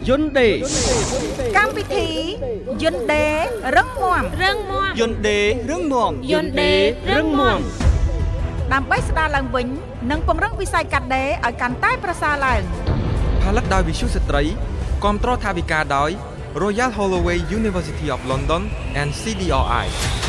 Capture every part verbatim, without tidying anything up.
យន្តដេកម្មវិធីយន្តដេរឹងមាំរឹងមាំយន្តដេរឹងមាំយន្តដេរឹងមាំដើម្បីស្ដារឡើងវិញនិងពង្រឹងវិស័យកាត់ដេរឲ្យកាន់តែប្រសើរឡើងផលិតដោយវិទ្យុស្ត្រីគាំទ្រថវិកាដោយ Royal Holloway University of London and ซี ดี อาร์ ไอ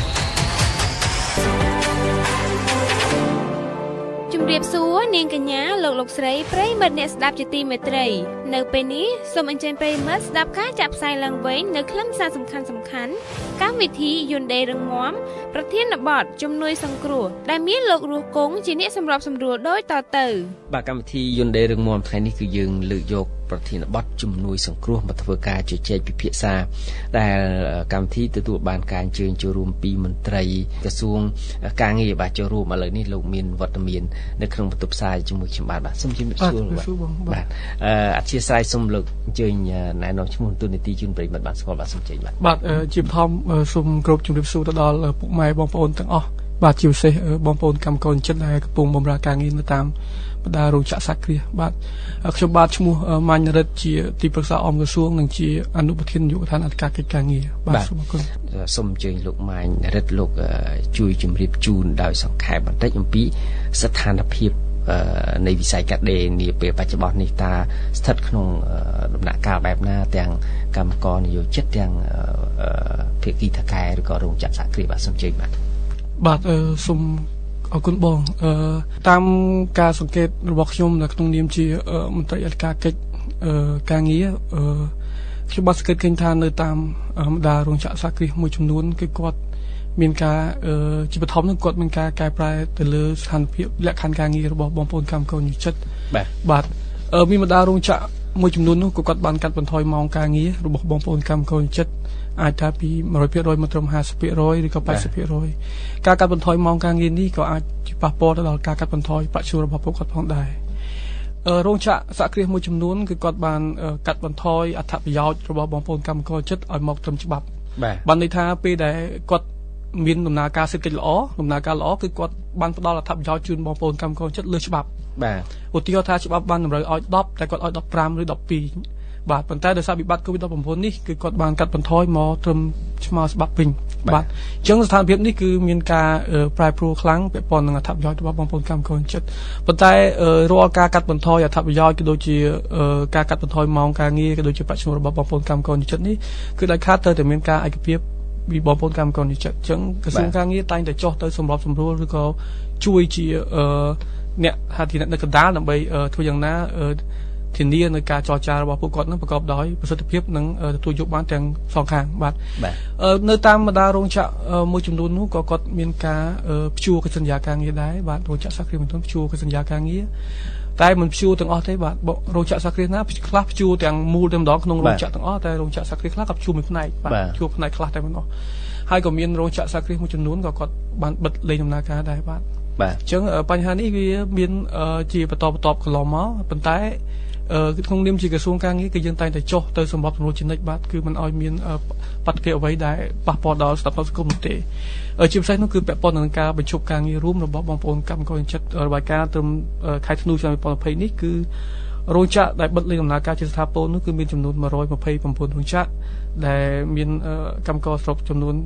ជំរាបសួរនាងកញ្ញាលោកលោកស្រីប្រិយមិត្តអ្នកស្ដាប់ជាទីមេត្រីនៅពេលនេះសូមអញ្ជើញប្រិយមិត្តស្ដាប់ការចាក់ផ្សាយឡើងវិញនៅខ្លឹមសារសំខាន់សំខាន់កម្មវិធីយន្តដេរឹងមាំប្រធានបទជំនួយសង្គ្រោះដែលមានលោករស់គង់ជាអ្នកសម្របសម្រួលដោយតទៅបាទកម្មវិធីយន្តដេរឹងមាំថ្ងៃនេះគឺយើងលើកយកប្រធានបទជំនួយសង្គ្រោះមកធ្វើការជជែកពិភាក្សាដែលកម្មវិធីទទួលបានការអញ្ជើញចូលរួមពីមន្ត្រីក្រសួងការងារបាទចូលរួមឥឡូវនេះលោកមានវត្តមាននៅក្នុងបន្ទប់ផ្សាយជាមួយខ្ញុំបាទបាទសូមជម្រាបសួរបាទអធិស្ឋានសូមលោកអញ្ជើញណែនាំឈ្មោះទូនីតិជូនប្រិយមិត្តបានស្គាល់បាទសូមជើញបាទបាទជាបឋមសូមគោរពជម្រាបសួរទៅដល់ពុកម៉ែបងប្អូនទាំងអស់បាទជាពិសេសបងប្អូនកម្មករចិត្តដែលកំពុងបម្រើការងារនៅតាមបណ្ដារោងចក្រសហគ្រាសបាទខ្ញុំបាទឈ្មោះម៉ាញ់រិទ្ធជាទីប្រឹក្សាអង្គក្រសួងនិងជាអនុប្រធាននាយកដ្ឋានអធិការកិច្ចការងារបាទសូមអរគុណសូមអញ្ជើញលោកម៉ាញ់រិទ្ធលោកជួយជម្រាបជូនដោយសង្ខេបបន្តិចអំពីស្ថានភាពនៃវិស័យកាត់ដេរនាពេលបច្ចុប្បន្ននេះតើស្ថិតក្នុងដំណាក់កាលបែបណាទាំងកម្មករនិយោជិតទាំងភាគីថៅកែឬក៏រោងចក្រសហគ្រាសបាទសូមអញ្ជើញបាទបាទសូមអរគុណបងតាមការសង្កេតរបស់ខ្ញុំនៅក្នុងនាមជាមន្ត្រីអធិការកិច្ចការងារខ្ញុំបានសង្កេតឃើញថានៅតាមបណ្ដារោងចក្រសហគ្រាសមួយចំនួនគឺគាត់មានការជាបឋមនឹងគាត់មានការកែប្រែទៅលើស្ថានភាពលក្ខខណ្ឌការងាររបស់បងប្អូនកម្មករនិយោជិតបាទបាទមានបណ្ដារោងចក្រមួយចំនួននោះក៏គាត់បានកាត់បន្ថយម៉ោងការងាររបស់បងប្អូនកម្មករនិយោជិតអាចថាពី one hundred percent មកត្រឹម fifty percent ឬក៏ eighty percent ការកាត់បន្ថយម៉ោងការងារនេះក៏អាចប៉ះពាល់ទៅដល់ការកាត់បន្ថយប្រាក់ឈ្នួលរបស់ពួកគាត់ផងដែររោងចក្រសហគ្រាសមួយចំនួនគឺគាត់បានកាត់បន្ថយអត្ថប្រយោជន៍របស់បងប្អូនកម្មករចិត្តឲ្យមកត្រឹមច្បាប់បានន័យថាពេលដែលគាត់មានដំណើរការសេដ្ឋកិច្ចល្អដំណើរការល្អគឺគាត់បានផ្ដល់អត្ថប្រយោជន៍ជូនបងប្អូនកម្មករចិត្តលើច្បាប់បាទឧទាហរណ៍ថាច្បាប់បានតម្រូវឲ្យtenតែគាត់ឲ្យfifteenឬtwelveបាទប៉ុន្តែដោយសារវិបត្តិ COVID nineteen នេះគឺគាត់បានកាត់បន្ថយមកត្រឹមស្មើច្បាប់វិញបាទអញ្ចឹងស្ថានភាពនេះគឺមានការប្រែប្រួលខ្លាំងពាក់ព័ន្ធនឹងអត្ថប្រយោជន៍របស់បងប្អូនកម្មករចិត្តប៉ុន្តែរាល់ការកាត់បន្ថយអត្ថប្រយោជន៍ក៏ដូចជាការកាត់បន្ថយម៉ោងការងារក៏ដូចជាប្រាក់ឈ្នួលរបស់បងប្អូនកម្មករចិត្តនេះគឺដាច់ខាតត្រូវតែមានការឯកភាពពីបងប្អូនកម្មករចិត្តអញ្ចឹងក្រសួងការងារតែងតែចុះទៅសម្របសម្រួលឬក៏ជួយជាអ្នកហាទីអ្នកនៅកណ្ដាលដើម្បីធ្វើយ៉ាងណាធានានៅការចរចារបស់ពួកគាត់នឹងប្រកបដោយប្រសិទ្ធភាពនិងទទួលយកបានទាំងសងខាងបាទនៅតាមបណ្ដារោងចក្រមួយចំនួននោះក៏គាត់មានការព្យួរកិច្ចសន្យាការងារដែរបាទរោងចក្រសហគ្រាសមួយចំនួនព្យួរកិច្ចសន្យាការងារតែមិនព្យួរទាំងអស់ទេបាទរោងចក្រសហគ្រាសណាខ្លះព្យួរទាំងមូលតែម្ដងក្នុងរោងចក្រទាំងអស់តែរោងចក្រសហគ្រាសខ្លះក៏ព្យួរមួយផ្នែកបាទព្យួរផ្នែកខ្លះតែម្ដងហើយក៏មានរោងចក្រសហគ្រាសមួយចំនួនក៏គាត់បានបិទលេងដំណើរការដែរបាទបាទអញ្ចឹងបញ្ហានេះវាមានជាបន្តបន្ទាប់កន្លងមកប៉ុន្តែក្នុងនាមជាក្រសួងការងារគឺយើងតែងតែចុះទៅសម្របសម្រួលជានិច្ចបាទគឺមិនឲ្យមានបាតុភិអ្វីដែលប៉ះពាល់ដល់ស្ថាប័នសង្គមនោះទេជាពិសេសនោះគឺពាក់ព័ន្ធនឹងការបញ្ឈប់ការងាររួមរបស់បងប្អូនកម្មករចិត្តរបាយការណ៍ត្រឹមខែធ្នូឆ្នាំtwenty twentyនេះគឺរោងចក្រដែលបិទលេងដំណើរការជាស្ថាពរនោះគឺមានចំនួនone hundred twenty-nineរោងចក្រដែលមានកម្មករស្រុកចំនួន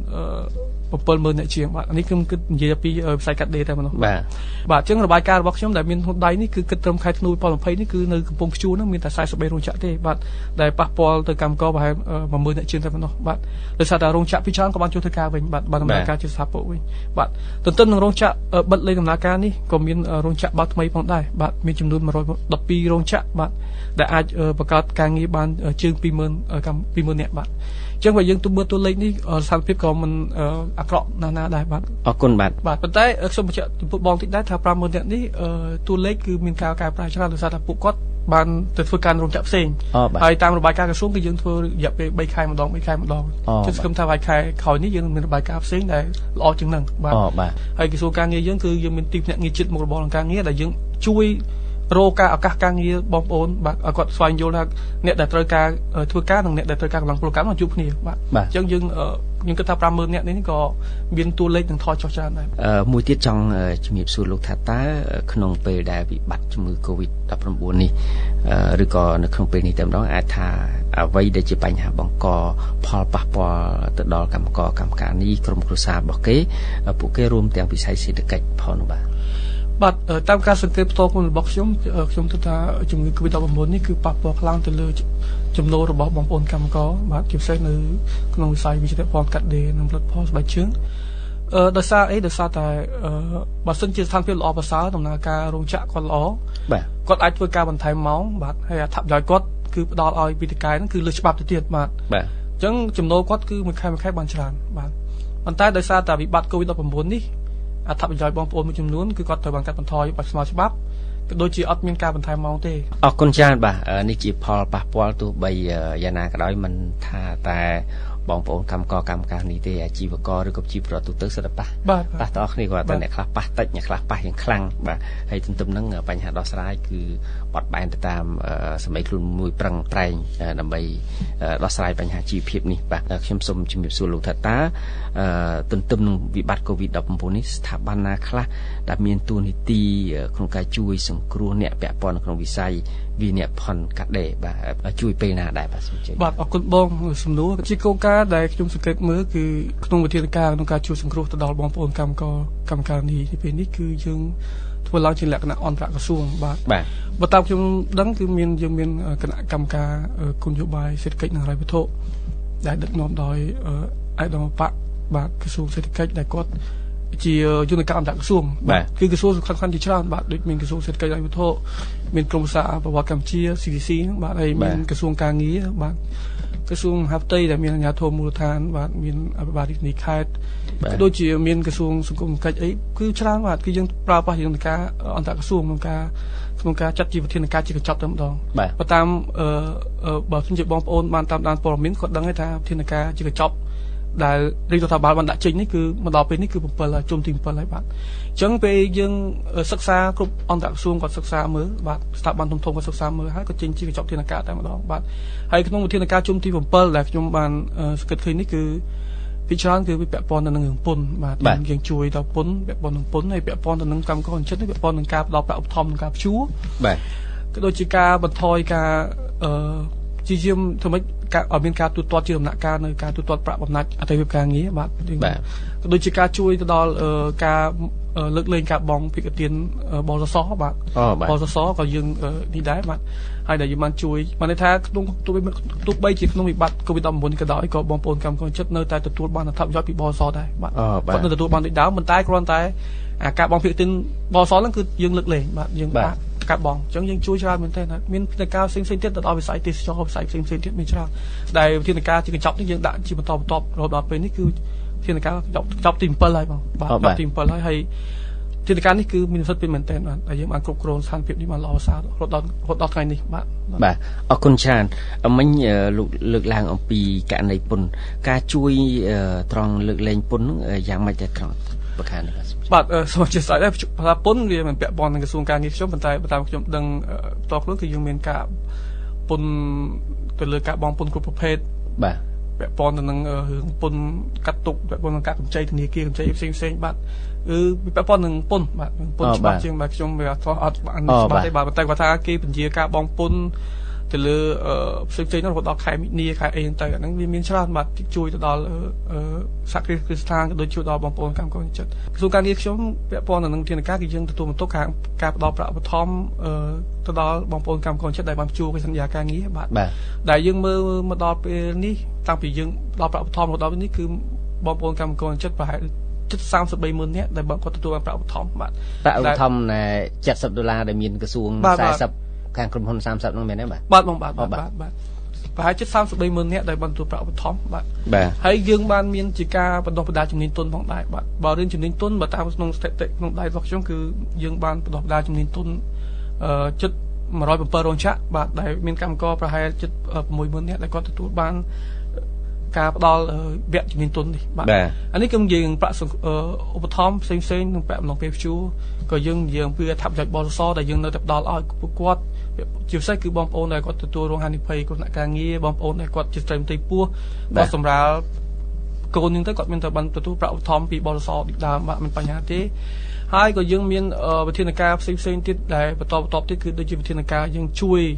seven thousandអ្នកជាងបាទនេះខ្ញុំគិតនិយាយពីវិស័យកាត់ដេរតែប៉ុណ្ណោះបាទបាទអញ្ចឹងរបាយការណ៍របស់ខ្ញុំដែលមានក្នុងដៃនេះគឺគិតត្រឹមខែធ្នូtwenty twentyនេះគឺនៅកំពង់ព្យួរនោះមានតែforty-threeរោងចក្រទេបាទដែលប៉ះពាល់ទៅកម្មករប្រហែលone thousandអ្នកជាងតែប៉ុណ្ណោះបាទដោយសារតែរោងចក្រពីច្រើនក៏បានចូលធ្វើការវិញបាទបានដំណើរការជាស្ថាពរវិញបាទទន្ទឹមនឹងរោងចក្របិទលេងដំណើរការនេះក៏មានរោងចក្របើកថ្មីផងដែរបាទមានចំនួនone hundred twelveរោងចក្របាទដែលអាចបង្កើតការងារបានជាងtwo thousand two thousandអ្នកបាទអញ្ចឹងបើយើងទៅមើលតួលេខនេះស្ថានភាពក៏មិនអាក្រក់ណាស់ណាដែរបាទអរគុណបាទបាទប៉ុន្តែខ្ញុំបញ្ជាក់ចំពោះបងតិចដែរថាfive thousandអ្នកនេះតួលេខគឺមានការកែប្រែច្រើនដោយសារតែពួកគាត់បានទៅធ្វើការរោងចក្រផ្សេងហើយតាមរបាយការណ៍ក្រសួងគឺយើងធ្វើរយៈពេលthreeខែម្ដងthreeខែម្ដងជិតស្គមថារយៈខែក្រោយនេះយើងមានរបាយការណ៍ផ្សេងដែលល្អជាងហ្នឹងបាទហើយក្រសួងការងារយើងគឺយើងមានទីភ្នាក់ងារជាតិមុខរបរការងារដែលយើងជួយរកការឱកាសការងារបងប្អូនបាទឲ្យគាត់ស្វែងយល់ថាអ្នកដែលត្រូវការធ្វើការនិងអ្នកដែលត្រូវការកម្លាំងពលកម្មមកជួបគ្នាបាទអញ្ចឹងយើងខ្ញុំគិតថាfive thousandអ្នកនេះក៏មានតួលេខនឹងថយចុះច្រើនដែរអឺមួយទៀតចង់ជំរាបសួរលោកថាតើក្នុងពេលដែលវិបត្តិជំងឺ COVID nineteen នេះឬក៏នៅក្នុងពេលនេះតែម្ដងអាចថាអអ្វីដែលជាបញ្ហាបង្កផលប៉ះពាល់ទៅដល់កម្មករកម្មការនេះក្រុមគ្រួសាររបស់គេពួកគេរួមទាំងវិស័យសេដ្ឋកិច្ចផងនោះបាទបាទតាមការសង្កេតផ្ទាល់ខ្លួនរបស់ខ្ញុំខ្ញុំគិតថាជំងឺ COVID 19 នេះគឺប៉ះពាល់ខ្លាំងទៅលើចំណូលរបស់បងប្អូនកម្មករបាទជាពិសេសនៅក្នុងវិស័យវិជ្ជាភ័ណ្ឌកាត់ដេរនិងផលិតផលស្បែកជើងអឺដោយសារអីដោយសារតែបើសិនជាស្ថានភាពល្អប្រសើរដំណើរការរោងចក្រគាត់ល្អបាទគាត់អាចធ្វើការបន្ថែមម៉ោងបាទហើយអត្ថប្រយោជន៍គាត់គឺផ្ដល់ឲ្យវិទ្យាកាយហ្នឹងគឺលើច្បាប់ទៅទៀតបាទបាទអញ្ចឹងចំណូលគាត់គឺមួយខែមួយខែបានច្រើនបាទប៉ុន្តែដោយសារតែវិបត្តិ COVID 19 នេះអត្ថប្រយោជន៍បងប្អូនមួយចំនួនគឺគាត់ត្រូវបានកាត់បន្ថយបាត់ស្មើច្បាប់ក៏ដូចជាអត់មានការបន្ថែមម៉ោងទេអរគុណច្រើនបាទនេះជាផលប៉ះពាល់ទោះបីយ៉ាងណាក៏ដោយមិនថាតែបងប្អូនកម្មករកម្មការនេះទេអាជីវករឬក៏ជីវរដ្ឋទូទៅសិតប៉ះប៉ះតអស់គ្នាគាត់តែអ្នកខ្លះប៉ះតិចអ្នកខ្លះប៉ះយ៉ាងខ្លាំងបាទហើយទន្ទឹមនឹងបញ្ហាដោះស្រាយគឺបត់បែនទៅតាមសម័យខ្លួនមួយប្រឹងប្រែងដើម្បីដោះស្រាយបញ្ហាជីវភាពនេះបាទខ្ញុំសូមជំរាបសួរលោកថាតើទន្ទឹមនឹងវិបត្តិ COVID 19 នេះស្ថាប័នណាខ្លះដែលមានតួនាទីក្នុងការជួយសង្គ្រោះអ្នកពាក់ព័ន្ធក្នុងវិស័យវិនិច្ឆ័យផនកាត់ដេរបាទជួយពេលណាដែរបាទសូមជម្រាបបាទអរគុណបងសំណួរជាគោលការណ៍ដែលខ្ញុំសង្កេតមើលគឺក្នុងវិធានការក្នុងការជួយសង្គ្រោះទៅដល់បងប្អូនកម្មករកម្មការនេះពេលនេះគឺយើងធ្វើឡើងជាលក្ខណៈអន្តរក្រសួងបាទបាទបើតាមខ្ញុំដឹងគឺមានយើងមានគណៈកម្មការគោលនយោបាយសេដ្ឋកិច្ចនិងហិរញ្ញវត្ថុដែលដឹកនាំដោយឯកឧត្តមបកបាទក្រសួងសេដ្ឋកិច្ចដែលគាត់ជាយន្តការអន្តរក្រសួងបាទគឺក្រសួងសំខាន់ៗជាច្រើនបាទដូចមានក្រសួងសេដ្ឋកិច្ចហិរញ្ញវត្ថុមានក្រមសារប្រវត្តិកម្ពុជា ซี ดี ซี ហ្នឹងបាទហើយមានក្រសួងការងារបាទក្រសួងមហាផ្ទៃដែលមានអាជ្ញាធរមូលដ្ឋានបាទមានអភិបាលរាជធានីខេត្តក៏ដូចជាមានក្រសួងសង្គមកិច្ចអីគឺច្រើនបាទគឺយើងប្រើប្រាស់យន្តការអន្តរក្រសួងក្នុងការក្នុងការចាត់ជាវិធានការជាកញ្ចប់តែម្ដងបើតាមបើសិនជាបងប្អូនបានតាមដានព័ត៌មានគាត់ដឹងហើយថាវិធានការជាកញ្ចប់ដែលរាជរដ្ឋាភិបាលបានដាក់ចេញនេះគឺមកដល់ពេលនេះគឺ7ហើយជុំទី7ហើយបាទអញ្ចឹងពេលយើងសិក្សាគ្រប់អន្តរក្រសួងគាត់សិក្សាមើលបាទស្ថាប័នធំៗគាត់សិក្សាមើលហើយក៏ចេញជាកញ្ចប់វិធានការតែម្ដងបាទហើយក្នុងវិធានការជុំទី7ដែលខ្ញុំបានសង្កេតឃើញនេះគឺពីច្រើនគឺវាពាក់ព័ន្ធទៅនឹងរឿងពន្ធបាទយើងជួយដល់ពន្ធពាក់ព័ន្ធនឹងពន្ធហើយពាក់ព័ន្ធទៅនឹងកម្មករចិត្តនេះពាក់ព័ន្ធនឹងការផ្ដល់ប្រាក់ឧបត្ថម្ភនិងការព្យួរបាទក៏ដូចជាការបន្ថយការអឺជាយាមធ្វើម៉េចការឲ្យមានការទូទាត់ជាដំណាក់កាលនៅការទូទាត់ប្រាក់បំណាច់អតិថិភាពការងារបាទក៏ដូចជាការជួយទៅដល់ការលើកលែងការបង់ភិកទានបលសសបាទបលសសក៏យើងនេះដែរបាទហើយដែលយើងបានជួយបានន័យថាក្នុងទោះបីទោះបីជាក្នុងវិបត្តិ COVID 19 នេះក៏ដោយក៏បងប្អូនកម្មករចិត្តនៅតែទទួលបានអត្ថប្រយោជន៍ពីបលសដែរបាទគាត់នៅទទួលបានដូចដើមប៉ុន្តែគ្រាន់តែអាការបង់ភិកទានបលសហ្នឹងគឺយើងលើកលែងបាទយើងបាទកាត់បងអញ្ចឹងយើងជួយច្រើនមែនទែនមានវិធានការផ្សេងៗទៀតទៅដល់វិស័យទេសចរវិស័យផ្សេងៗទៀតមានច្រើនដែលវិធានការជាកញ្ចប់នេះយើងដាក់ជាបន្តបន្ទាប់រហូតដល់ពេលនេះគឺវិធានការកញ្ចប់ទី7ហើយបងបាទកញ្ចប់ទី7ហើយហើយវិធានការនេះគឺមានសិទ្ធិពីមែនទែនបាទហើយយើងបានគ្រប់គ្រងស្ថានភាពនេះបានល្អប្រសើររហូតដល់រហូតដល់ថ្ងៃនេះបាទបាទអរគុណច្រើនមិញលោកលើកឡើងអំពីករណីពន្ធការជួយត្រង់លើកលែងពន្ធយ៉ាងម៉េចដែរត្រង់បខាននេះបាទសូមអធិស្ឋានដែរថាពន្ធវាមិនពាក់ព័ន្ធនឹងក្រសួងការងារខ្ញុំប៉ុន្តែតាមខ្ញុំដឹងផ្ទាល់ខ្លួនគឺយើងមានការពន្ធទៅលើការបង់ពន្ធគ្រប់ប្រភេទបាទពាក់ព័ន្ធទៅនឹងរឿងពន្ធកាត់ទុកពាក់ព័ន្ធនឹងការកម្ចីធនាគារកម្ចីផ្សេងផ្សេងបាទគឺពាក់ព័ន្ធនឹងពន្ធបាទពន្ធច្បាប់ជាងបាទខ្ញុំវាអត់អត់បានច្បាប់ទេបាទប៉ុន្តែគាត់ថាគេបញ្ជាការបង់ពន្ធទៅលើផ្សេងផ្សេងនោះរហូតដល់ខែមិនិនាខែអីទៅអាហ្នឹងវាមានច្រើនបាទជួយទៅដល់សហគ្រាសគ្រឹះស្ថានក៏ដូចជួយដល់បងប្អូនកម្មករចិត្តក្រសួងការងារខ្ញុំពាក់ព័ន្ធទៅនឹងធានការគឺយើងទទួលបន្ទុកខាងការផ្ដល់ប្រាក់ឧបត្ថម្ភទៅដល់បងប្អូនកម្មករចិត្តដែលបានជួបកិច្ចសន្យាការងារបាទដែលយើងមើលមកដល់ពេលនេះតាំងពីយើងផ្ដល់ប្រាក់ឧបត្ថម្ភដល់ពេលនេះគឺបងប្អូនកម្មករចិត្តប្រហែលជិតសាមសិបបីម៉ឺននាក់ដែលគាត់ទទួលបានប្រាក់ឧបត្ថម្ភបាទប្រាក់ឧបត្ថម្ភ70ដុល្លារដែលមានក្រសួង40ខាងក្រុមហ៊ុន30ហ្នឹងមែនទេបាទបាទបងបាទបាទបាទប្រហែលជិតសាមសិបបីម៉ឺននាក់ដែលបានទទួលប្រាក់ឧបត្ថម្ភបាទហើយយើងបានមានជាការបណ្ដុះបណ្ដាលជំនាញទន់ផងដែរបាទបើរឿងជំនាញទន់បើតាមក្នុងស្ថិតិក្នុងដៃរបស់ខ្ញុំគឺយើងបានបណ្ដុះបណ្ដាលជំនាញទន់អឺជិតone hundred sevenរោងចក្របាទដែលមានកម្មករប្រហែលជិតsixម៉ឺននាក់ដែលគាត់ទទួលបានការផ្ដល់វគ្គជំនាញទន់នេះបាទអានេះគឺយើងប្រាក់ឧបត្ថម្ភផ្សេងផ្សេងនឹងប្រាក់អំណងពេលព្យួរក៏យើងយើងពីអត្ថប្រយោជន៍បលសដែលយើងនៅតែផ្ដល់ឲ្យពួកគាត់ជាពិសេសគឺបងប្អូនដែលគាត់ទទួលរងហានិភ័យគ្រោះថ្នាក់ការងារបងប្អូនដែលគាត់ជាស្ត្រីមន្ត្រីពោះគាត់សម្រាប់កូនយើងទៅគាត់មានតែបានទទួលប្រាក់ឧបត្ថម្ភពីបលសដើមបាទមិនបញ្ហាទេហើយក៏យើងមានវិធានការផ្សេងផ្សេងទៀតដែលបន្តបន្តទៀតគឺដូចជាវិធានការយើងជួយ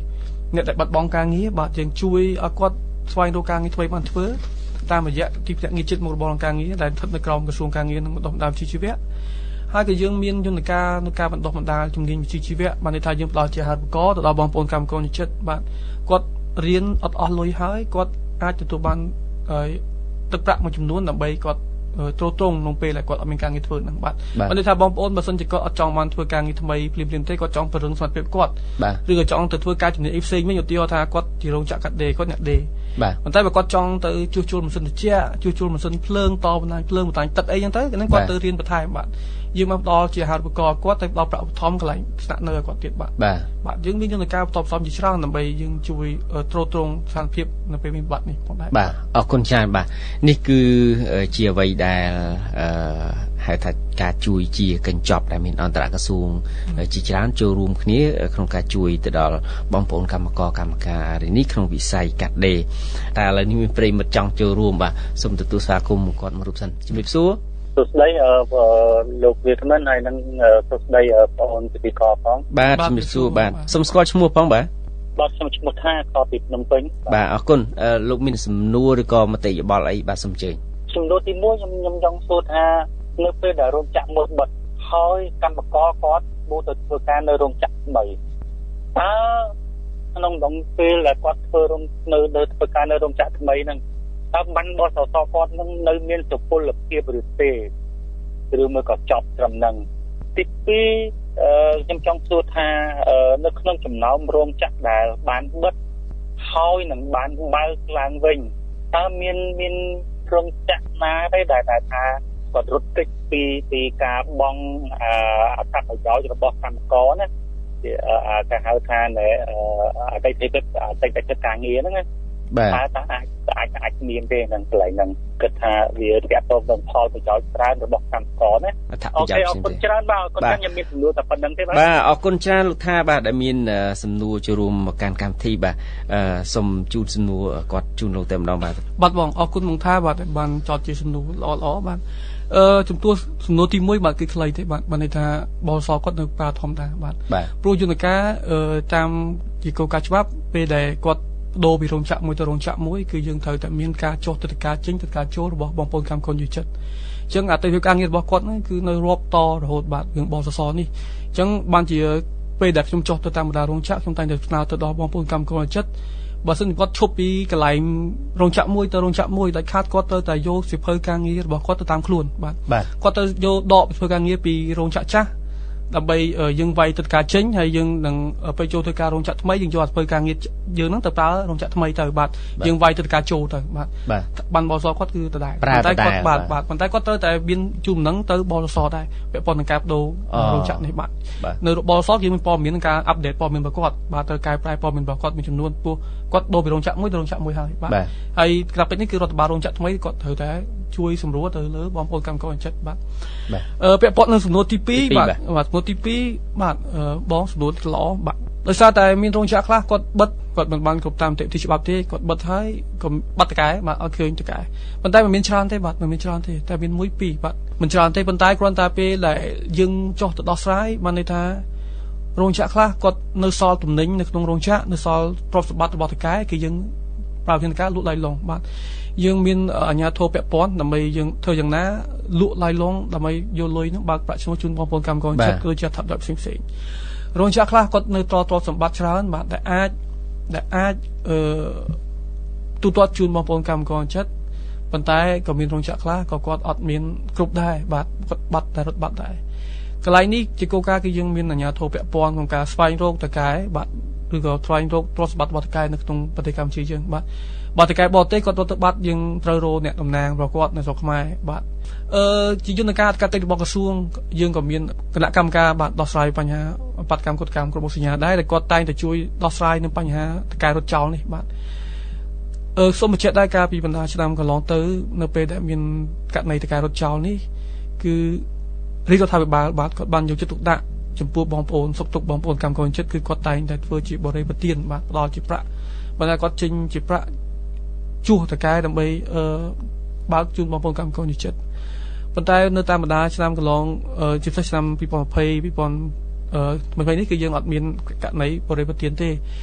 អ្នកដែលបាត់បង់ការងារបាទយើងជួយឲ្យគាត់ស្វែងរកការងារថ្មីបានធ្វើតាមរយៈទីភ្នាក់ងារជាតិមុខរបរការងារដែលស្ថិតនៅក្រោមក្រសួងការងារនិងបណ្ដុះបណ្ដាលវិជ្ជាជីវៈហើយក៏យើងមានយន្តការនៅការបណ្ដុះបណ្ដាលជំនាញវិជ្ជាជីវៈបានន័យថាយើងផ្ដល់ជាអាហារូបករណ៍ទៅដល់បងប្អូនកម្មករនិស្សិតបាទគាត់រៀនអត់អស់លុយហើយគាត់អាចទទួលបានទឹកប្រាក់មួយចំនួនដើម្បីគាត់ត្រួតត្រងក្នុងពេលដែលគាត់អត់មានការងារធ្វើហ្នឹងបាទបានន័យថាបងប្អូនបើសិនជាគាត់អត់ចង់បានធ្វើការងារថ្មីភ្លាមៗទេគាត់ចង់ពង្រឹងសមត្ថភាពគាត់ឬក៏ចង់ទៅធ្វើការជំនាញផ្សេងវិញឧទាហរណ៍ថាគាត់ជារោងចក្រកាត់ដេរគាត់អ្នកដេរបាទប៉ុន្តែបើគាត់ចង់ទៅជួសជុលម៉ាស៊ីនត្រជាក់ជួសជុលម៉ាស៊ីនភ្លើងតបណ្ដាញភ្លើងបណ្ដាញទឹកអីចឹងទៅហ្នឹងគាត់ទៅរៀនបន្ថែមបាទយើងមកផ្ដល់ជាអាហារូបករណ៍គាត់ទៅផ្ដល់ប្រាក់ឧបត្ថម្ភកន្លែងស្នាក់នៅឲ្យគាត់ទៀតបាទបាទយើងមានយន្តការបន្តផ្សំជាច្រើនដើម្បីយើងជួយត្រួតត្រងស្ថានភាពនៅពេលមានវិបត្តិនេះផងដែរបាទអរគុណច្រើនបាទនេះគឺជាអ្វីដែលអឺហៅថាការជួយជាកញ្ចប់ដែលមានអន្តរក្រសួងជាច្រើនចូលរួមគ្នាក្នុងការជួយទៅដល់បងប្អូនកម្មករកម្មការនេះក្នុងវិស័យកាត់ដេរតែឥឡូវនេះមានប្រិយមិត្តចង់ចូលរួមបាទសូមទទួលស្វាគមន៍គាត់មួយរូបសិនជំរាបសួរសួស្តីអឺលោកវាគ្មិនហើយនឹងសួស្តីបងអូនពិធីករផងបាទជំរាបសួរបាទសូមស្គាល់ឈ្មោះផងបាទបាទខ្ញុំឈ្មោះថាខពីភ្នំពេញបាទអរគុណលោកមានសំណួរឬក៏មតិយោបល់អីបាទសូមអញ្ជើញសំណួរទីមួយខ្ញុំខ្ញុំចង់សួរថានៅពេលដែលរោងចក្រមួយបិទហើយកម្មករគាត់បូទៅធ្វើការនៅរោងចក្រថ្មីតើក្នុងដងពេលដែលគាត់ធ្វើរោងនៅនៅធ្វើការនៅរោងចក្រថ្មីហ្នឹងតើបានបោះសសរគាត់នឹងនៅមានសុពលភាពឬទេឬមួយក៏ចប់ត្រឹមហ្នឹងទីពីរអឺខ្ញុំចង់សួរថានៅក្នុងចំណោមរោងចក្រដែលបានបិទហើយនឹងបានបើកឡើងវិញតើមានមានរោងចក្រណាទេដែលថាគាត់រត់គេចពីពីការបង់អត្ថប្រយោជន៍របស់កម្មករណាគេហៅថានៅអតីតភាពអតីតភាពការងារហ្នឹងណាបាទតែអាចអាចអាចមានទេនឹងកន្លែងហ្នឹងគិតថាវាទាក់ទងនឹងផលប្រយោជន៍ច្រើនរបស់កម្មករណាអូខេអរគុណច្រើនបាទអរគុណខ្ញុំមានសំណួរតែប៉ុណ្្នឹងទេបាទបាទអរគុណច្រើនលោកថាបាទដែលមានសំណួរចូលរួមមកកាន់កម្មវិធីបាទសូមជូនសំណួរគាត់ជូនលោកតែម្ដងបាទបាទបងអរគុណមកថាបាទបានចោទជាសំណួរល្អល្អបាទអឺចំពោះសំណួរទីមួយបាទគឺខ្លីទេបាទបានន័យថាបលសគាត់នៅប្រើធម្មតាបាទព្រោះយន្តការតាមជាគោលការណ៍ច្បាប់ពេលដែលគាត់ដូរពីរោងចក្រមួយទៅរោងចក្រមួយគឺយើងត្រូវតែមានការចុះទឹកការចេញទឹកការចូលរបស់បងប្អូនកម្មករយុចិត្តអញ្ចឹងអតិថិជនការងាររបស់គាត់ហ្នឹងគឺនៅរាប់តរហូតបាទរឿងបលសសនេះអញ្ចឹងបានជាពេលដែលខ្ញុំចុះទៅតាមបណ្ដារោងចក្រខ្ញុំតែងតែស្នើទៅដល់បងប្អូនកម្មករយុចិត្តបើសិនគាត់ឈប់ពីកន្លែងរោងចក្រមួយទៅរោងចក្រមួយដែលខាតគាត់ទៅតែយកសិភៅការងាររបស់គាត់ទៅតាមខ្លួនបាទគាត់ទៅយកដកសិភៅការងារពីរោងចក្រចាស់ដើម្បីយើងវាយទឹកការចេញហើយយើងនឹងទៅចូលធ្វើការរោងចក្រថ្មីយើងយកធ្វើការងារយើងហ្នឹងទៅប្រើរោងចក្រថ្មីទៅបាទយើងវាយទឹកការចូលទៅបាទបានបលសគាត់គឺដដែលតែគាត់បាទបាទប៉ុន្តែគាត់ត្រូវតែមានជូនដំណឹងទៅបលសដែរពាក់ព័ន្ធនឹងការបដូររោងចក្រនេះបាទនៅបលសគេមានព័ត៌មាននឹងការអាប់ដេតព័ត៌មានរបស់គាត់បាទត្រូវកែប្រែព័ត៌មានរបស់គាត់មួយចំនួនពោះគាត់ដូរពីរោងចក្រមួយទៅរោងចក្រមួយហើយបាទហើយក្រាបពេជ្រនេះគឺរដ្ឋបាលរោងចក្រថ្មីគាត់ត្រូវតែជួយសម្រួលទៅលើបងប្អូនកម្មករចិត្តបាទអឺពាក់ព័ន្ធនឹងសំណួរទីពីរបាទបាទសំណួរទីពីរបាទបងសំណួរល្អបាទដោយសារតែមានរោងចក្រខ្លះគាត់បិទគាត់មិនបានគ្រប់តាមនីតិច្បាប់ទេគាត់បិទហើយក៏បាត់តកែបាទឲ្យឃើញតកែប៉ុន្តែមិនមានច្រើនទេបាទមិនមានច្រើនទេតែមានមួយពីរបាទមិនច្រើនទេប៉ុន្តែគ្រាន់តែពេលដែលយើងចុះទៅដោះស្រាយបានន័យថារោងចក្រខ្លះគាត់នៅសល់ទំនិញនៅក្នុងរោងចក្រនៅសល់ទ្រព្យសម្បត្តិរបស់តកែគឺយើងប្រើវិធានការលក់ឡាយឡុងបាទយើងមានអាជ្ញាធរពាក់ព័ន្ធដើម្បីយើងធ្វើយ៉ាងណាលក់ឡាយឡុងដើម្បីយកលុយហ្នឹងបើកប្រាក់ឈ្នួលជូនបងប្អូនកម្មករចិត្តគឺជាអត្ថប្រយោជន៍ផ្សេងផ្សេងរោងចក្រខ្លះគាត់នៅតទ្រព្យសម្បត្តិច្រើនបាទដែលអាចដែលអាចអឺទូទាត់ជូនបងប្អូនកម្មករចិត្តប៉ុន្តែក៏មានរោងចក្រខ្លះក៏គាត់អត់មានគ្រប់ដែរបាទគាត់បាត់តែរត់បាត់ដែរកន្លែងនេះជាគោលការណ៍គឺយើងមានអាជ្ញាធរពាក់ព័ន្ធក្នុងការស្វែងរកតកែបាទឬក៏ស្វែងរកទ្រព្យសម្បត្តិរបស់តកែនៅក្នុងប្រទេសកម្ពុជាយើងបាទបើតកែបរទេសគាត់រត់ទៅបាត់យើងត្រូវរកអ្នកតំណាងរបស់គាត់នៅស្រុកខ្មែរបាទអឺជាយន្តការកាត់តិចរបស់ក្រសួងយើងក៏មានគណៈកម្មការបាទដោះស្រាយបញ្ហាបាត់កម្មគុតកម្មគ្រប់មុខសញ្ញាដែរដែលគាត់តែងតែជួយដោះស្រាយនឹងបញ្ហាតកែរត់ចោលនេះបាទអឺសូមបញ្ជាក់ដែរកាលពីបណ្ដាឆ្នាំកន្លងទៅនៅពេលដែលមានករណីតកែរត់ចោលនេះគឺរាជរដ្ឋាភិបាលបាទគាត់បានយកចិត្តទុកដាក់ចំពោះបងប្អូនសុខទុក្ខបងប្អូនកម្មករចិត្តគឺគាត់តែងតែធ្វើជាបរិយាប្រទានបាទផ្ដល់ជាប្រាក់បើថាគាត់ចេញជាប្រាក់ជួសតកែដើម្បីអឺបើកជូនបងប្អូនកម្មករចិត្តប៉ុន្តែនៅតាមបណ្ដាឆ្នាំកន្លងជាពិសេសឆ្នាំ2020 2020នេះគឺយើងអត់មានករណីបរិយាប្រទានទេ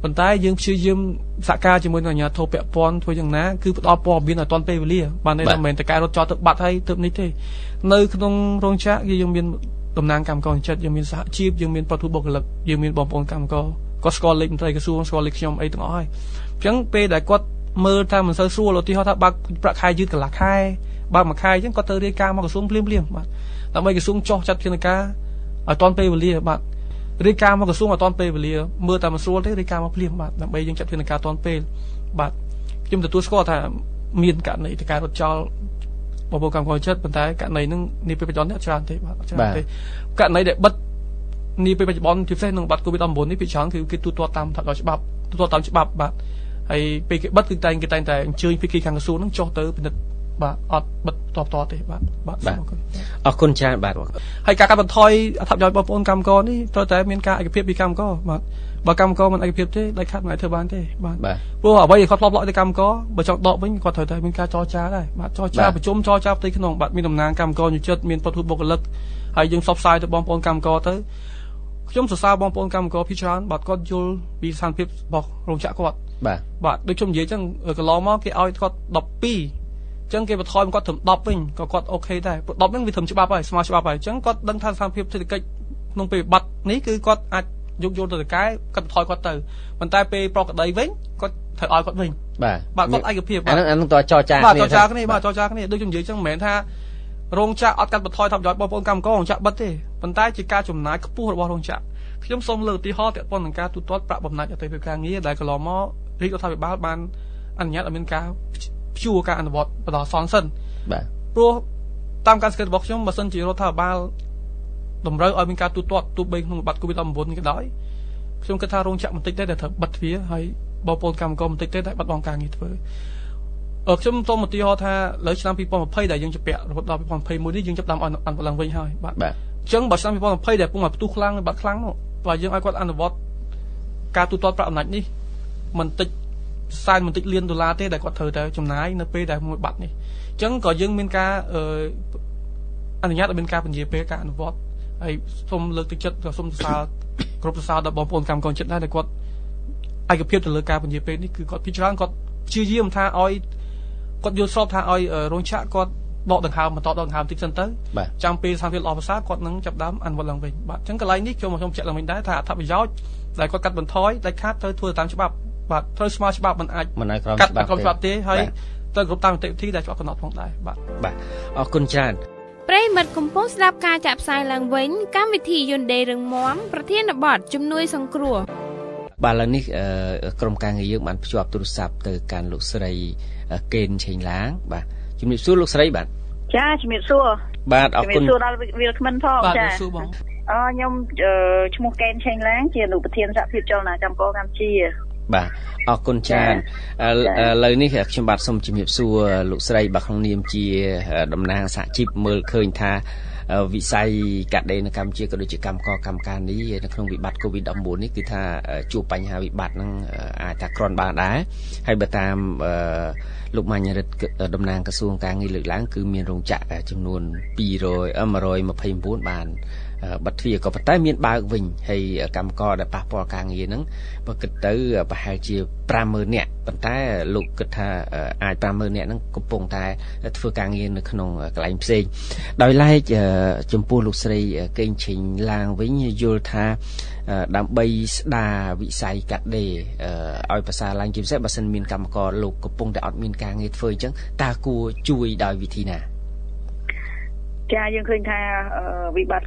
ប៉ុន្តែយើងព្យាយាមសហការជាមួយនឹងអាជ្ញាធរពាក់ព័ន្ធធ្វើយ៉ាងណាគឺផ្ដល់ព័ត៌មានឲ្យទាន់ពេលវេលាបានទេតែមិនមែនតែការរត់ចោលទឹកបាត់ហើយទៅនេះទេនៅក្នុងរោងចក្រយើងមានតំណាងកម្មករចិត្តយើងមានសហជីពយើងមានប្រតិបត្តិបុគ្គលិកយើងមានបងប្អូនកម្មករគាត់ស្គាល់លេខមន្ត្រីក្រសួងស្គាល់លេខខ្ញុំអីទាំងអស់ហើយអញ្ចឹងពេលដែលគាត់មើលថាមិនសូវស្រួលឧទាហរណ៍ថាបើកប្រាក់ខែយឺតកន្លះខែបើកមួយខែអញ្ចឹងគាត់ទៅរាយការណ៍មកក្រសួងភ្លាមភ្លាមបាទដើម្បីក្រសួងចោះចាត់វិធានការឲ្យទាន់ពេលវេលាបាទរាយការណ៍មកក្រសួងឲ្យទាន់ពេលវេលាមើលតែមិនស្រួលទេរាយការណ៍មកភ្លាមបាទដើម្បីយើងចាត់វិធានការទាន់ពេលបាទខ្ញុំទទួលស្គាល់ថាមានករណីទៅការរត់ចោលបបោកម្មករចិត្តប៉ុន្តែករណីហ្នឹងនេះពេលបច្ចុប្បន្ននេះច្រើនទេបាទច្រើនទេករណីដែលបិទនេះពេលបច្ចុប្បន្នជាពិសេសក្នុងបាត់ COVID 19 នេះពីច្រើនគឺគេទូទាត់តាមច្បាប់ទូទាត់តាមច្បាប់បាទហើយពេលគេបិទគឺតែងគេតែងតែអញ្ជើញភាគីខាងក្រសួងហ្នឹងចុះទៅពិនិត្យបាទអត់បិទតបតទេបាទបាទអរគុណអរគុណច្រើនបាទហើយការកាត់បន្ថយអត្ថប្រយោជន៍បងប្អូនកម្មករនេះត្រូវតែមានការឯកភាពពីកម្មករបាទបើកម្មករមិនឯកភាពទេដាច់ខាត់មិនអាចធ្វើបានទេបាទព្រោះអ្វីដែលគាត់ធ្លាប់លក់ទៅកម្មករបើចង់ដកវិញគាត់ត្រូវតែមានការចរចាដែរបាទចរចាប្រជុំចរចាផ្ទៃក្នុងបាទមានតំណាងកម្មករយុចិត្តមានប្រតិបត្តិបុគ្គលិកហើយយើងផ្សព្វផ្សាយទៅបងប្អូនកម្មករទៅខ្ញុំសរសើរបងប្អូនកម្មករពីច្រើនបាទគាត់យល់ពីស្ថានភាពរបស់រោងចក្រគាត់បាទបាទដូចខ្ញុំនិយាយអញ្ចឹងកន្លងមកគេឲ្យគាត់ដប់ពីរអញ្ចឹងគេបន្ថយគាត់ត្រឹមដប់វិញក៏គាត់អូខេដែរដប់ហ្នឹងវាត្រឹមច្បាប់ហើយស្មើច្បាប់ហើយអញ្ចឹងគាត់ដឹងថាស្ថានភាពសេដ្ឋកិច្ចក្នុងពេលវិបត្តិនេះគឺគាត់អាចយកយកទៅតកែគាត់បន្ថយគាត់ទៅប៉ុន្តែពេលប្រកក្តីវិញគាត់ត្រូវឲ្យគាត់វិញបាទបាទគាត់ឯកភាពបាទអាហ្នឹងតចរចាគ្នាបាទចរចាគ្នាបាទចរចាគ្នាដូចខ្ញុំនិយាយអញ្ចឹងមិនមែនថារោងចក្រអត់កាត់បន្ថយថវិកាបងប្អូនកម្មកររោងចក្របិទទេប៉ុន្តែជាការចំណាយខ្ពស់របស់រោងចក្រខ្ញុំសូមលើកឧទាហរណ៍ទាក់ទងនឹងការទូទាត់ប្រាក់បំណាច់អតីតការងារដែលកន្លងមករាជរដ្ឋាភិបាលបានអនុញ្ញាតឲ្យមានការព្យួរការអនុវត្តបន្តសងសិនបាទព្រោះតាមការសង្កេតរបស់ខ្ញុំបើសិនជារដ្ឋាភិបាលតម្រូវឲ្យមានការទូទាត់ទូបីក្នុងបាត់ COVID 19 នេះក៏ដោយខ្ញុំគិតថារោងចក្របន្តិចទេដែលត្រូវបិទទ្វារហើយបងប្អូនកម្មករបន្តិចទេដែលបាត់បង់ការងារធ្វើអឺខ្ញុំសូមឧទាហរណ៍ថាលើឆ្នាំពីរពាន់ยี่สิบដែលយើងជំពាក់រហូតដល់ពីរពាន់ยี่สิบเอ็ดនេះយើងចាប់តាមអនុវត្តឡើងវិញហើយបាទបាទអញ្ចឹងបើឆ្នាំពីរពាន់ยี่สิบដែលពុំមកផ្ទុះខ្លាំងបាត់ខ្លាំងនោះបើយើងឲ្យគាត់អនុវត្តការទូទាត់ប្រាក់អំណាចនេះមិនតិចសែនមិនតិចលានដុល្លារទេដែលគាត់ត្រូវតែចំណាយនៅពេលដែលមួយបាត់នេះអញ្ចឹងក៏យើងមានការអឺអនុញ្ញាតឲ្យមានការពន្យាពេលការអនុវត្តហើយសូមលើកទឹកចិត្តសូមសរសើរគ្រប់សរសើរដល់បងប្អូនកម្មករចិត្តដែរដែលគាត់ឯកភាពទៅលើការពន្យាពេលនេះគឺគាត់ពិចារណាគាត់ព្យាយាមថាឲ្យគាត់យល់ស្របថាឲ្យរោងចក្រគាត់ដកដង្ហើមបន្តដកដង្ហើមតិចសិនទៅចាំពេលស្ថានភាពល្អប្រសើរគាត់នឹងចាប់ដើមអនុវត្តឡើងវិញបាទអញ្ចឹងកន្លែងនេះខ្ញុំខ្ញុំចាក់ឡើងវិញដែរថាអត្ថប្រយោជន៍ដែលគាត់កាត់បន្ថយដាច់ខាតត្រូវធ្វើតាមច្បាប់បាទត្រូវស្មើច្បាប់មិនអាចកាត់ក្រោមច្បាប់ទេហើយត្រូវគ្រប់តាមនីតិវិធីដែលច្បាប់កំណត់ផងដែរបាទបាទអរគុណច្រើនប្រិមិត្តកំពុងស្ដាប់ការចាក់ផ្សាយឡើងវិញកម្មវិធីយន្តដេររឹងមាំប្រធានបទជំនួយសង្គ្រោះបាទឡើយនេះក្រុមការងារយើងបានភ្ជាប់ទូរស័ព្ទទៅកាន់លោកស្រីកេនឆេងឡាងបាទជំរាបសួរលោកស្រីបាទចាជំរាបសួរបាទអរគុណជំរាបសួរដល់វាគ្មិនផងចាបាទសួរបងអឺខ្ញុំឈ្មោះកេនឆេងឡាងជាអនុប្រធានសហភាពចលនាកម្មករកម្ពុជាបាទអរគុណច្រើនឥឡូវនេះខ្ញុំបាទសូមជំរាបសួរលោកស្រីបាទក្នុងនាមជាតំណាងសហជីពមើលឃើញថាវិស័យកាត់ដេរនៅកម្ពុជាក៏ដូចជាកម្មករកម្មការនេះនៅក្នុងវិបត្តិ COVID 19 នេះគឺថាជួបបញ្ហាវិបត្តិហ្នឹងអាចថាគ្រាន់បានដែរហើយបើតាមលោកម៉ាញ់រិទ្ធតំណាងក្រសួងការងារលើកឡើងគឺមានរោងចក្រចំនួនពីររយ một trăm hai mươi chínបានបិទទ្វារក៏ប៉ុន្តែមានបើកវិញហើយកម្មករដែលប៉ះពាល់ការងារហ្នឹងបើគិតទៅប្រហែលជាfiveម៉ឺននាក់ប៉ុន្តែលោកគិតថាអាចfiveម៉ឺននាក់ហ្នឹងកំពុងតែធ្វើការងារនៅក្នុងកន្លែងផ្សេងដោយឡែកចំពោះលោកស្រីកេងឆេងឡាងវិញយល់ថាដើម្បីស្ដារវិស័យកាត់ដេរឲ្យប្រសើរឡើងជាពិសេសបើសិនមានកម្មករលោកកំពុងតែអត់មានការងារធ្វើអញ្ចឹងតើគួរជួយដោយវិធីណាចាយើងឃើញថាវិបត្តិ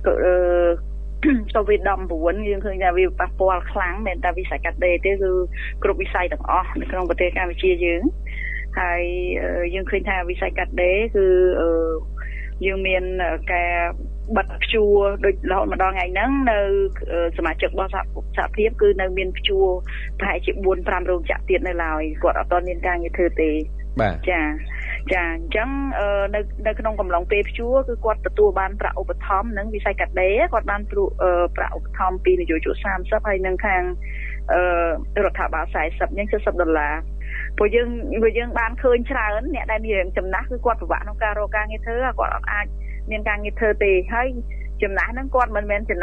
COVID 19យើងឃើញថាវាប៉ះពាល់ខ្លាំងមែនតែវិស័យកាត់ដេរទេគឺគ្រប់វិស័យទាំងអស់នៅក្នុងប្រទេសកម្ពុជាយើងហើយយើងឃើញថាវិស័យកាត់ដេរគឺយើងមានការបិទព្យួរដូចរហូតម្ដងថ្ងៃហ្នឹងនៅសមាជិករបស់សហភាពគឺនៅមានព្យួរប្រហែលជាfour fiveរោងចក្រទៀតនៅឡើយគាត់អត់ទាន់មានការងារធ្វើទេបាទចាចាអញ្ចឹងនៅនៅក្នុងកំឡុងពេលព្យួរគឺគាត់ទទួលបានប្រាក់ឧបត្ថម្ភនិងវិស័យកាត់ដេរគាត់បានប្រាក់ឧបត្ថម្ភពីនយោជកthirtyហើយនឹងខាងរដ្ឋាភិបាលfortyអញ្ចឹងseventyដុល្លារព្រោះយើងព្រោះយើងបានឃើញច្រើនអ្នកដែលមានចំណាស់គឺគាត់ពិបាកក្នុងការរកការងារធ្វើគាត់អត់អាចមានការងារធ្វើទេហើយចំណាស់ហ្នឹងគាត់មិនមែនចំណាស់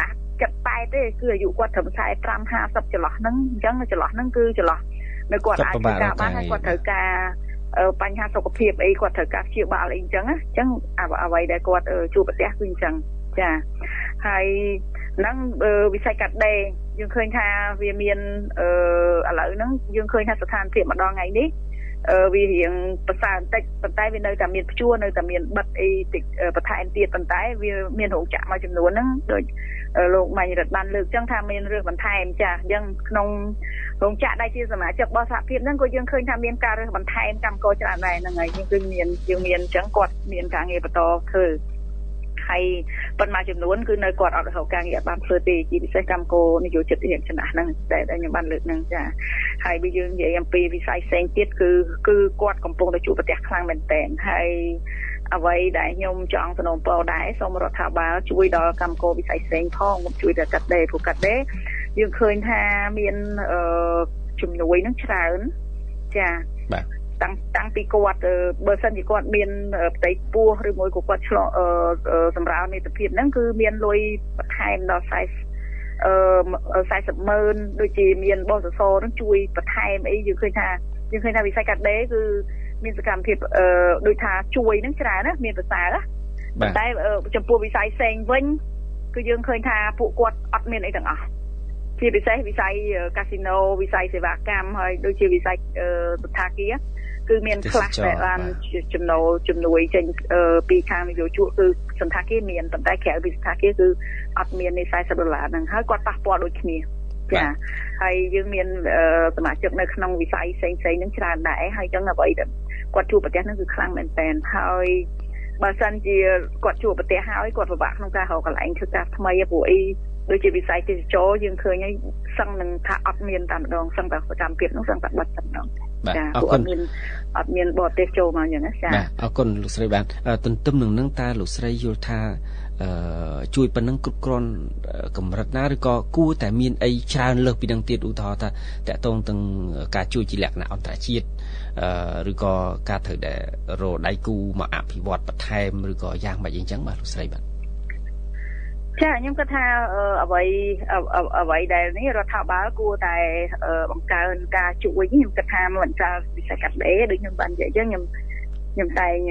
ចិត្តតែទេគឺអាយុគាត់ត្រឹមខ្សែfive fiftyចន្លោះហ្នឹងអញ្ចឹងចន្លោះហ្នឹងគឺចន្លោះនៅគាត់អាចធ្វើការបានហើយគាត់ត្រូវការបញ្ហាសុខភាពអីគាត់ត្រូវការព្យាបាលអីអញ្ចឹងណាអញ្ចឹងអ្វីដែលគាត់ជួបប្រទះគឺអញ្ចឹងចាហើយហ្នឹងវិស័យកាត់ដេរយើងឃើញថាវាមានអឺឥឡូវហ្នឹងយើងឃើញថាស្ថានភាពម្ដងថ្ងៃនេះអឺវារៀងប្រសើរបន្តិចប៉ុន្តែវានៅតែមានព្យួរនៅតែមានបិទអីតិចបន្ថែមទៀតប៉ុន្តែវាមានរោងចក្រមួយចំនួនហ្នឹងដូចលោកម៉ាញ់រដ្ឋបានលើកចឹងថាមានរើសបន្ថែមចាអញ្ចឹងក្នុងរោងចក្រដែលជាសមាជិករបស់សហភាពហ្នឹងក៏យើងឃើញថាមានការរើសបន្ថែមកម្មករច្រើនដែរហ្នឹងហើយយើងគឺមានយើងមានអញ្ចឹងគាត់មានការងារបន្តធ្វើហើយប៉ុន្មានចំនួនគឺនៅគាត់អត់រកការងារបានធ្វើទេជាពិសេសកម្មករនយោជិតរៀងចំណាស់ហ្នឹងតែខ្ញុំបានលើកហ្នឹងចាហើយបើយើងនិយាយអំពីវិស័យផ្សេងទៀតគឺគឺគាត់កំពុងតែជួបប្រទះខ្លាំងមែនទែនហើយអ្វីដែលខ្ញុំចង់សំណូមពរដែរសូមរដ្ឋាភិបាលជួយដល់កម្មករវិស័យផ្សេងផងមកជួយដល់កាត់ដេរព្រោះកាត់ដេរយើងឃើញថាមានអឺជំនួយហ្នឹងច្រើនចាបាទតាំងតាំងពីគាត់បើសិនជាគាត់មានផ្ទៃពោះឬមួយក៏គាត់ឆ្លងសម្រាប់នេតភាពហ្នឹងគឺមានលុយបន្ថែមដល់40អឺ40ម៉ឺនដូចជាមានបសសហ្នឹងជួយបន្ថែមអីយើងឃើញថាយើងឃើញថាវិស័យកាត់ដេរគឺមានសកម្មភាពអឺដូចថាជួយហ្នឹងច្រើនណាមានប្រសើរណាប៉ុន្តែចំពោះវិស័យផ្សេងវិញគឺយើងឃើញថាពួកគាត់អត់មានអីទាំងអស់ជាពិសេសវិស័យកាស៊ីណូវិស័យសេវាកម្មហើយដូចជាវិស័យសណ្ឋាគារគឺមានខ្លះដែលបានចំណូលជំនួយចេញពីខាងនយោជកគឺសណ្ឋាគារមានប៉ុន្តែក្រៅពីសណ្ឋាគារគឺអត់មាននៃ40ដុល្លារហ្នឹងហើយគាត់ប៉ះពាល់ដូចគ្នាចាហើយយើងមានសមាជិកនៅក្នុងវិស័យផ្សេងៗហ្នឹងច្រើនដែរហើយចឹងអ្វីដែលគាត់ជួបប្រទះហ្នឹងគឺខ្លាំងមែនតើហើយបើសិនជាគាត់ជួបប្រទះហើយគាត់ពិបាកក្នុងការរកកន្លែងធ្វើការថ្មីព្រោះអីដូចជាវិស័យទេសចរយើងឃើញហើយសឹងនឹងថាអត់មានតែម្ដងសឹងតែសកម្មភាពនោះសឹងតែបិទតែម្ដងចាអរគុណមានអត់មានបរទេសចូលមកយ៉ាងណាចាបាទអរគុណលោកស្រីបានទន្ទឹមនឹងនឹងតើលោកស្រីយល់ថាអឺជួយប៉ុណ្ណឹងគ្រប់គ្រាន់កម្រិតណាឬក៏គួរតែមានអីច្រើនលើសពីនឹងទៀតឧទាហរណ៍ថាតកតងទាំងការជួយជាលក្ខណៈអន្តរជាតិអឺឬក៏ការត្រូវតែរកដៃគូមកអភិវឌ្ឍបន្ថែមឬក៏យ៉ាងម៉េចអីចឹងបាទលោកស្រីបាទចាខ្ញុំគិតថាអ្វីអ្វីដែលនេះរដ្ឋាភិបាលគួរតែបង្កើនការជួយខ្ញុំគិតថាមិនចាវិស័យកាត់ដេរដូចខ្ញុំបាននិយាយអញ្ចឹងខ្ញុំខ្ញុំតែង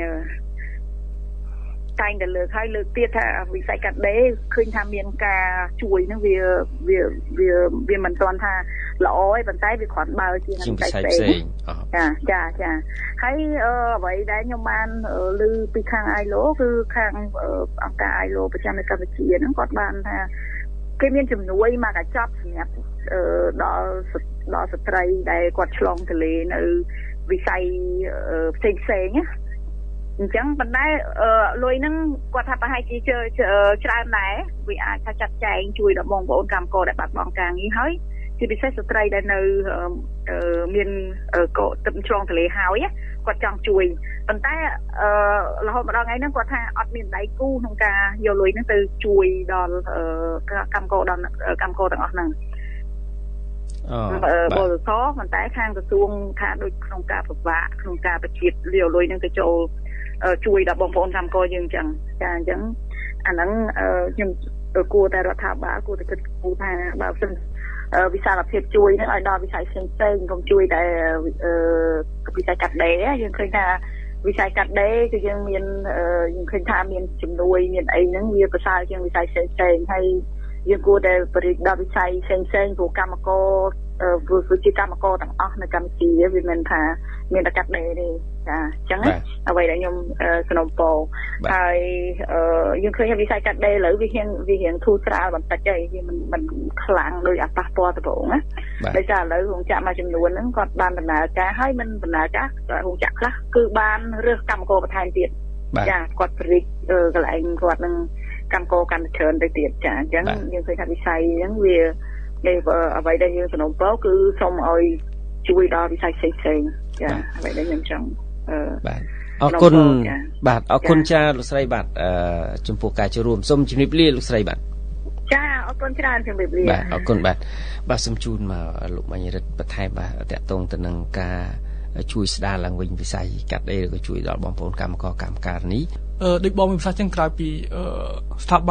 តែងតែលើកឲ្យលើកទៀតថាវិស័យកាត់ដេរឃើញថាមានការជួយហ្នឹងវាវាវាវាមិនទាន់ថាល្អទេប៉ុន្តែវាគ្រាន់បើជាវិស័យផ្សេងចាចាចាហើយអ្វីដែលខ្ញុំបានឮពីខាង ไอ แอล โอ គឺខាងអង្គការ ไอ แอล โอ ប្រចាំនៅកម្ពុជាហ្នឹងគាត់បានថាគេមានជំនួយមកកញ្ចប់សម្រាប់ដល់ដល់ស្ត្រីដែលគាត់ឆ្លងទន្លេនៅវិស័យផ្សេងផ្សេងណាអញ្ចឹងប៉ុន្តែលុយហ្នឹងគាត់ថាប្រហែលជាច្រើនដែរវាអាចថាចាត់ចែងជួយដល់បងប្អូនកម្មករដែលបាត់បង់ការងារហើយជាពិសេសស្ត្រីដែលនៅមានកោទឹកឆ្លងទន្លេហើយគាត់ចង់ជួយប៉ុន្តែរហូតមកដល់ថ្ងៃហ្នឹងគាត់ថាអត់មានដៃគូក្នុងការយកលុយហ្នឹងទៅជួយដល់កម្មករដល់កម្មករទាំងអស់ហ្នឹងអឺបលសប៉ុន្តែខាងក្រសួងថាដូចក្នុងការពិបាកក្នុងការបញ្ជាលាវលុយហ្នឹងទៅចូលជួយដល់បងប្អូនកម្មករយើងអញ្ចឹងចាអញ្ចឹងអាហ្នឹងខ្ញុំគួរតែរដ្ឋាភិបាលគួរតែគិតគូរថាបើសិនវិសាលភាពជួយហ្នឹងឲ្យដល់វិស័យផ្សេងផ្សេងកុំជួយតែវិស័យកាត់ដេរយើងឃើញថាវិស័យកាត់ដេរគឺយើងមានយើងឃើញថាមានជំនួយមានអីហ្នឹងវាប្រសើរជាងវិស័យផ្សេងផ្សេងហើយយើងគួរតែបរិយាដល់វិស័យផ្សេងផ្សេងព្រោះកម្មករព្រោះជាកម្មករទាំងអស់នៅកម្ពុជាវាមិនថាមានតែកាត់ដេរទេចាអញ្ចឹងអ្វីដែលខ្ញុំសំណូមពរហើយយើងឃើញវិស័យកាត់ដេរឥឡូវវារៀងវារៀងធូរស្រាលបន្តិចហើយវាមិនមិនខ្លាំងដោយអាប៉ះពាល់ដំបូងណាដោយសារឥឡូវរោងចក្រមួយចំនួនហ្នឹងគាត់បានដំណើរការហើយមិនដំណើរការរោងចក្រខ្លះគឺបានរើសកម្មករបន្ថែមទៀតចាគាត់ប្រិយកន្លែងគាត់នឹងកម្មករកាន់តែច្រើនទៅទៀតចាអញ្ចឹងយើងឃើញថាវិស័យហ្នឹងវាអ្វីដែលយើងសំណូមពរគឺសូមឲ្យជួយដល់វិស័យផ្សេងផ្សេងចាអ្វីដែលខ្ញុំចង់អឺបាទអរគុណបាទអរគុណចាលោកស្រីបាទអឺចំពោះការចូលរួមសូមជម្រាបលាលោកស្រីបាទចាអរគុណច្រើនជម្រាបលាបាទអរគុណបាទបាទសូមជូនមកលោកមញ្ញរិទ្ធបន្ថែមបាទតកតងទៅនឹងការជួយស្ដារឡើងវិញវិស័យកាត់ដេរក៏ជួយដល់បងប្អូនកម្មករកម្មការនេះអឺដូចបងមានប្រសាសន៍ចឹងក្រៅពីស្ថាប័ន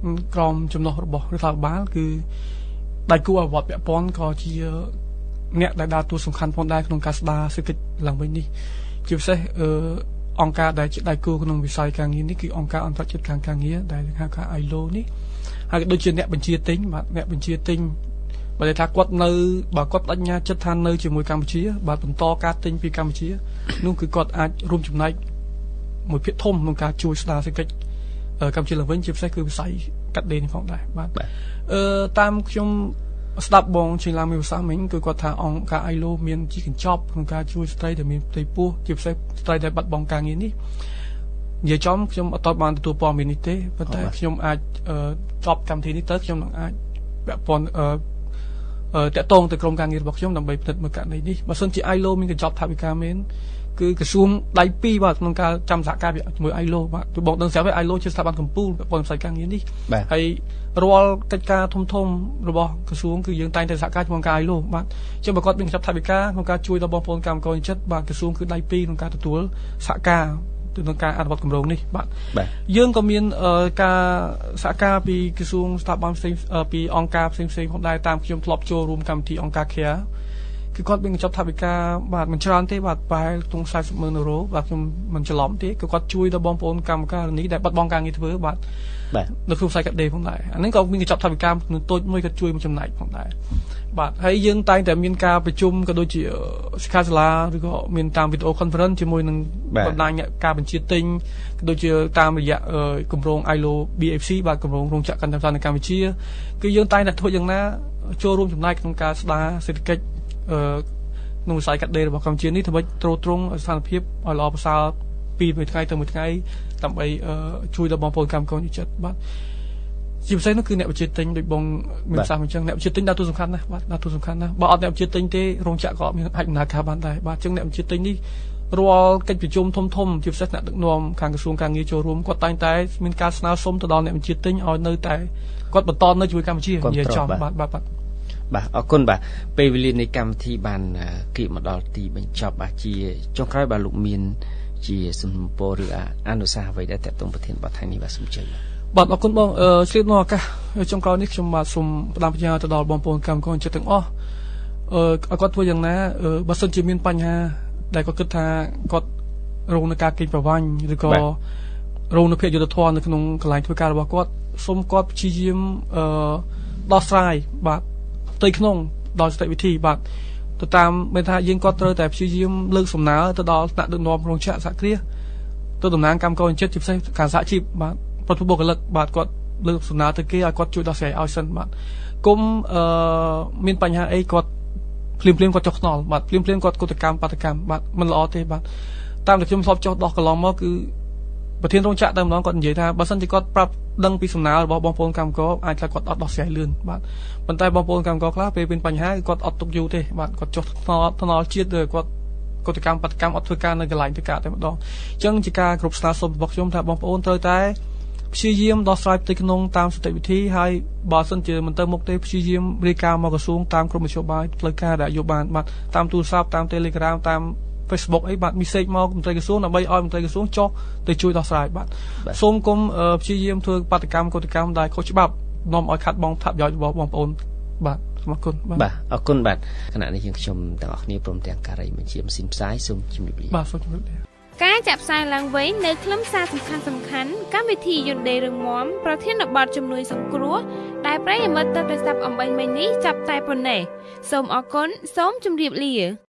ក្រមចំណុះរបស់រដ្ឋាភិបាលគឺដៃគូអភិវឌ្ឍពាក់ព័ន្ធក៏ជាអ្នកដែលដើរតួសំខាន់ផងដែរក្នុងការស្ដារសេដ្ឋកិច្ចឡើងវិញនេះជាពិសេសអឺអង្គការដែលជាដៃគូក្នុងវិស័យការងារនេះគឺអង្គការអន្តរជាតិខាងការងារដែលហៅថា ไอ แอล โอ នេះហើយក៏ដូចជាអ្នកបញ្ជាទិញបាទអ្នកបញ្ជាទិញបើថាគាត់នៅបើគាត់បញ្ញាចិត្តថានៅជាមួយកម្ពុជាបាទបន្តការទិញពីកម្ពុជានោះគឺគាត់អាចរួមចំណែកមួយភាគធំក្នុងការជួយស្ដារសេដ្ឋកិច្ចកម្ពុជាឡើងវិញជាពិសេសគឺវិស័យកាត់ដេរនេះផងដែរបាទអឺតាមខ្ញុំស្ដាប់បងជាឡាមវិសាមិញគឺគាត់ថាអង្គការ ไอ แอล โอ មានជាកញ្ចប់ក្នុងការជួយស្ត្រីដែលមានផ្ទៃពោះជាពិសេសស្ត្រីដែលបាត់បង់ការងារនេះនិយាយចំខ្ញុំអត់តបានទទួលព័ត៌មាននេះទេប៉ុន្តែខ្ញុំអាចចប់កម្មវិធីនេះទៅខ្ញុំនឹងអាចពាក់ព័ន្ធអឺអឺតាក់ទងទៅក្រុមការងាររបស់ខ្ញុំដើម្បីពិនិត្យមើលករណីនេះបើសិនជា ไอ แอล โอ មានកញ្ចប់ថវិកាមែនគឺក្រសួងដៃពីរបាទក្នុងការចាំសហការជាមួយ ไอ แอล โอ បាទគឺបងដឹងស្រាប់ហើយ ไอ แอล โอ ជាស្ថាប័នកម្ពុជាពាក់ព័ន្ធវិស័យការងារនេះហើយរាល់កិច្ចការធំធំរបស់ក្រសួងគឺយើងតែងតែសហការជាមួយការ ไอ แอล โอ បាទអញ្ចឹងបើគាត់មានកញ្ចប់ថវិកាក្នុងការជួយដល់បងប្អូនកម្មករចិត្តបាទក្រសួងគឺដៃពីរក្នុងការទទួលសហការទៅនឹងការអនុវត្តគម្រោងនេះបាទយើងក៏មានការសហការពីក្រសួងស្ថាប័នផ្សេងពីអង្គការផ្សេងផ្សេងផងដែរតាមខ្ញុំធ្លាប់ចូលរួមកម្មវិធីអង្គការ Care គឺគាត់មានកញ្ចប់ថវិកាបាទមិនច្រើនទេបាទប្រហែលក្នុងสี่สิบម៉ឺនអឺរ៉ូបាទខ្ញុំមិនច្រឡំទេគឺគាត់ជួយដល់បងប្អូនកម្មករនេះដែលបាត់បង់ការងារធ្វើបាទបាទនៅក្នុងខ្សែកាត់ដេរផងដែរអានេះក៏មានកញ្ចប់ថវិកានឹងតូចមួយគាត់ជួយមួយចំណែកផងដែរបាទហើយយើងតែងតែមានការប្រជុំក៏ដូចជាសិក្ខាសាលាឬក៏មានតាមវីដេអូ conference ជាមួយនឹងបណ្ដាញការបញ្ជាទិញក៏ដូចជាតាមរយៈគម្រោង ไอ แอล โอ บี เอฟ ซี បាទគម្រោងរោងចក្រកាន់តែផ្សារនៅកម្ពុជាគឺយើងតែងតែធ្វើយ៉ាងណាចូលរួមចំណែកក្នុងការស្ដារសេដ្ឋកិច្ចអឺក្នុងវិស័យកាត់ដេររបស់កម្ពុជានេះធ្វើត្រួតត្រងស្ថានភាពឲ្យល្អប្រសើរពីមួយថ្ងៃទៅមួយថ្ងៃដើម្បីជួយដល់បងប្អូនកម្មករយុចិត្តបាទជាពិសេសនោះគឺអ្នកវិជាទិញដូចបងមានសាសអញ្ចឹងអ្នកវិជាទិញដើរតួសំខាន់ណាស់បាទដើរតួសំខាន់ណាស់បើអត់អ្នកវិជាទិញទេរោងចក្រក៏អត់មានអាចដំណើរការបានដែរបាទអញ្ចឹងអ្នកវិជាទិញនេះរាល់កិច្ចប្រជុំធំធំជាពិសេសអ្នកដឹកនាំខាងក្រសួងការងារចូលរួមគាត់តែងតែមានការស្នើសុំទៅដល់អ្នកវិជាទិញឲ្យនៅតែគាត់បន្តនៅជាមួយកម្ពុជានិយាយចំបាទបាទបាទបាទអរគុណបាទពេលវេលានៃកម្មវិធីបានគៀកមកដល់ទីបញ្ចប់បាទជាចុងក្រោយបាទលោកមានជាសំណពរឬអនុសាសន៍អ្វីដែលតេតងប្រធានបទថ្ងៃនេះបាទសូមជើញបាទអរគុណបងឆ្លៀតនៅឱកាសចុងក្រោយនេះខ្ញុំបាទសូមផ្ដាំបញ្ញាទៅដល់បងប្អូនកម្មករចិត្តទាំងអស់អឺឲ្យគាត់ធ្វើយ៉ាងណាបើសិនជាមានបញ្ហាដែលគាត់គិតថាគាត់រងនឹងការកេងប្រវ័ញ្ចឬក៏រងនឹងភាពយុត្តិធម៌នៅក្នុងកន្លែងធ្វើការរបស់គាត់សូមគាត់ព្យាយាមអឺដោះស្រាយបាទផ្ទៃក្នុងដោយសន្តិវិធីបាទទៅតាមមានថាយើងគាត់ត្រូវតែព្យាយាមលើកសំណើទៅដល់ថ្នាក់ដឹកនាំរោងចក្រសហគ្រាសទៅតំណាងកម្មករចិត្តជាពិសេសការសហជីពបាទប្រតិបត្តិបុគ្គលិកបាទគាត់លើកសំណើទៅគេឲ្យគាត់ជួយដោះស្រាយឲ្យសិនបាទគុំអឺមានបញ្ហាអីគាត់ភ្លាមភ្លាមគាត់ចុះខ្នល់បាទភ្លាមភ្លាមគាត់កុតកម្មបាតកម្មបាទមិនល្អទេបាទតាមដែលខ្ញុំធ្លាប់ចុះដោះកន្លងមកគឺប្រធានរោងចក្រតែម្ដងគាត់និយាយថាបើសិនជាគាត់ប្រាប់ដឹងពីសំណើរបស់បងប្អូនកម្មករអាចថាគាត់អត់ដោះស្រាយលឿនបាទប៉ុន្តែបងប្អូនកម្មករខ្លះពេលមានបញ្ហាគឺគាត់អត់ទុកយូរទេបាទគាត់ចុះថ្នល់ថ្នល់ជាតិឬគាត់កុតកម្មបាតកម្មអត់ធ្វើការនៅកន្លែងធ្វើការតែម្ដងអញ្ចឹងជាការគ្រប់ស្នើសុំរបស់ខ្ញុំថាបងប្អូនត្រូវតែព្យាយាមដោះស្រាយផ្ទៃក្នុងតាមសន្តិវិធីហើយបើសិនជាមិនទៅមុខទេព្យាយាមរាយការណ៍មកក្រសួងតាមក្រុមមជ្ឈបាយផ្លូវការដែលយកបានបាទតាមទូរស័ព្ទតាម Telegram តាម Facebook អីបាទ message មកមន្ត្រីក្រសួងដើម្បីឲ្យមន្ត្រីក្រសួងចុះទៅជួយដោះស្រាយបាទសូមគុំព្យាយាមធ្វើបាតកម្មកុតកម្មដែលខុសច្បាប់នាំឲ្យខាត់បងថាប់ប្រយោជន៍របស់បងប្អូនបាទសូមអរគុណបាទបាទអរគុណបាទគណៈនេះយើងខ្ញុំទាំងអស់គ្នាព្រមទាំងការីបញ្ជាម៉ាស៊ីនផ្សាយសូមជម្រាបលាបាទសូមជម្រាបលាការចាក់ផ្សាយឡើងវិញនៅខ្លឹមសារសំខាន់សំខាន់កម្មវិធីយន្តដេររឹងមាំប្រធានបទជំនួយសង្គ្រោះដែលប្រិយមិត្តទើបតែស្ដាប់អំបញ្ញមិញនេះចាប់តែប៉ុណ្ណេះសូមអរគុណសូមជម្រាបលា